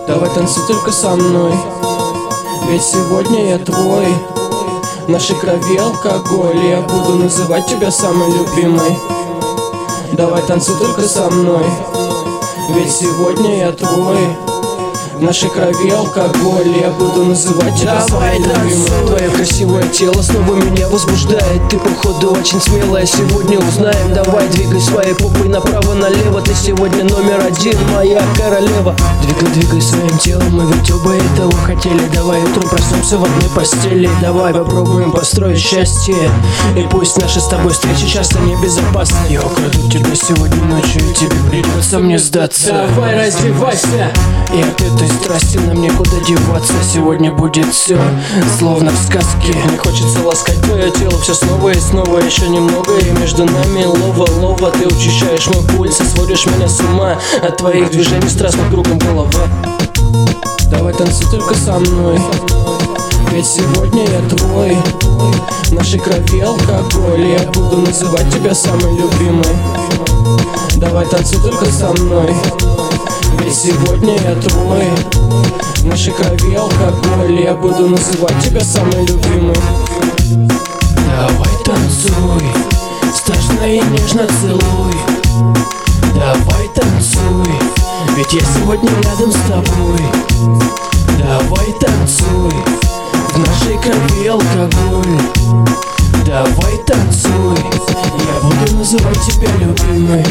Давай танцуй только со мной, ведь сегодня я твой. В нашей крови алкоголь, я буду называть тебя самой любимой. Давай танцуй только со мной, ведь сегодня я твой. В нашей крови алкоголь, я буду называть тебя самой любимой. Твое красивое тело снова меня возбуждает. Ты походу очень смелая, сегодня узнаем. Давай двигай своей попой направо-налево. Ты сегодня номер один, моя королева. Двигай своим телом, мы ведь оба этого хотели. Давай утром проснемся в одной постели. Давай попробуем построить счастье. И пусть наши с тобой встречи часто небезопасны. Я украду тебя сегодня ночью, и тебе придется мне сдаться. Давай раздевайся, и от этой страсти нам некуда деваться. Сегодня будет все, словно в сказке. мне хочется ласкать твое тело все снова и снова. Еще немного и между нами лова. Ты учащаешь мой пульс и сводишь меня с ума. От твоих движений страстно кругом голова. Давай танцуй только со мной, ведь сегодня я твой. В нашей крови алкоголь, я буду называть тебя самой любимой. Давай танцуй только со мной, ведь сегодня я твой. В нашей крови алкоголь, я буду называть тебя самой любимой. Давай танцуй, страшно и нежно целуй. Давай танцуй, ведь я сегодня рядом с тобой. Давай танцуй, в нашей крови алкоголь. Давай танцуй, я буду называть тебя любимой.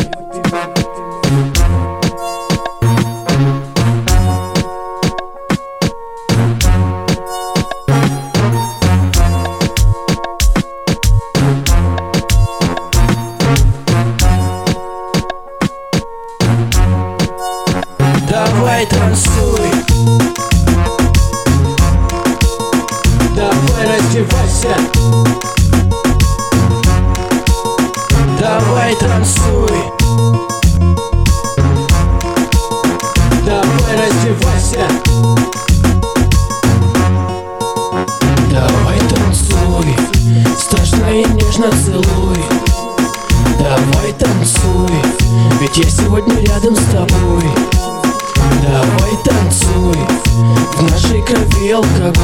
Давай танцуй, Давай раздевайся, давай танцуй, давай раздевайся, давай танцуй, страшно и нежно целуй. Давай танцуй, ведь я сегодня рядом с тобой. Давай танцуй, в нашей крови алкоголь.